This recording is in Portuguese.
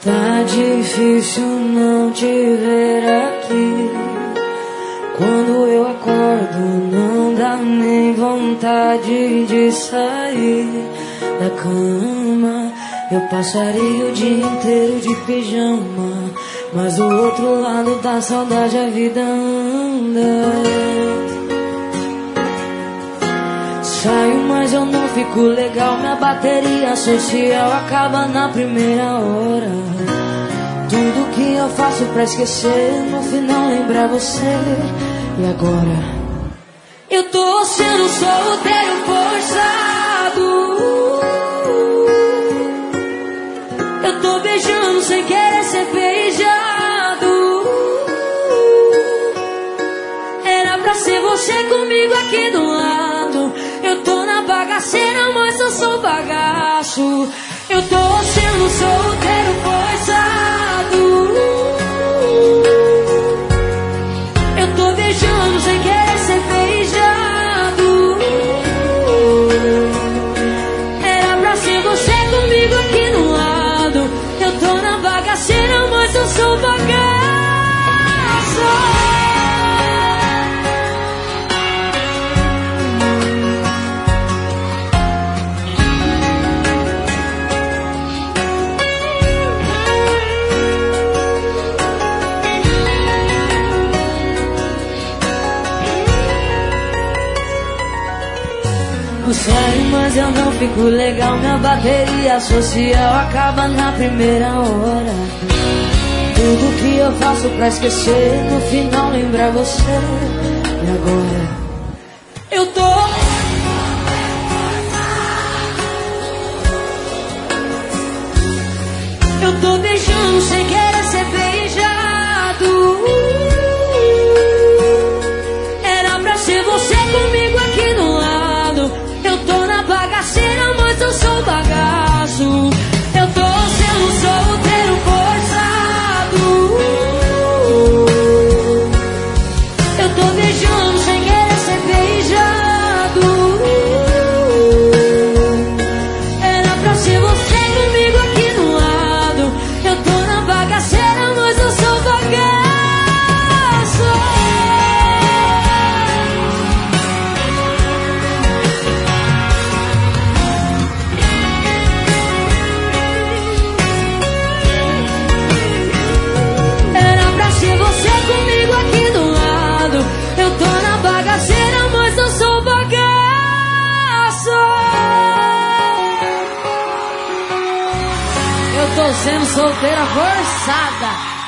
Tá difícil não te ver aqui. Quando eu acordo não dá nem vontade de sair da cama. Eu passaria o dia inteiro de pijama, mas do outro lado da saudade a vida anda. Saio, mas eu não fico legal. Minha bateria social acaba na primeira hora. Tudo que eu faço pra esquecer, no final lembrar você. E agora? Eu tô sendo solteiro forçado. Eu tô beijando sem querer ser beijado. Era pra ser você comigo aqui do lado. Eu tô na bagaceira, mas eu sou bagaço. Eu tô sendo solteiro forçado. Eu tô beijando sem querer ser beijado. Era pra ser você comigo aqui do lado. Eu tô na bagaceira, mas eu sou bagaço. Eu saio, mas eu não fico legal. Minha bateria social acaba na primeira hora. Tudo que eu faço pra esquecer, no final lembrar você. E agora? Eu tô beijando sem querer ser beijado. Era pra ser você comigo aqui do lado. Eu tô na bagaceira, mas eu sou bagaço. Eu tô sendo solteiro forçado. Eu tô beijando sem querer ser beijado. Era pra ser você comigo aqui do lado. Eu tô na bagaceira, mas eu sou bagaço. Comigo aqui do lado. Eu tô na bagaceira, mas eu sou bagaço. Eu tô sendo solteira forçada.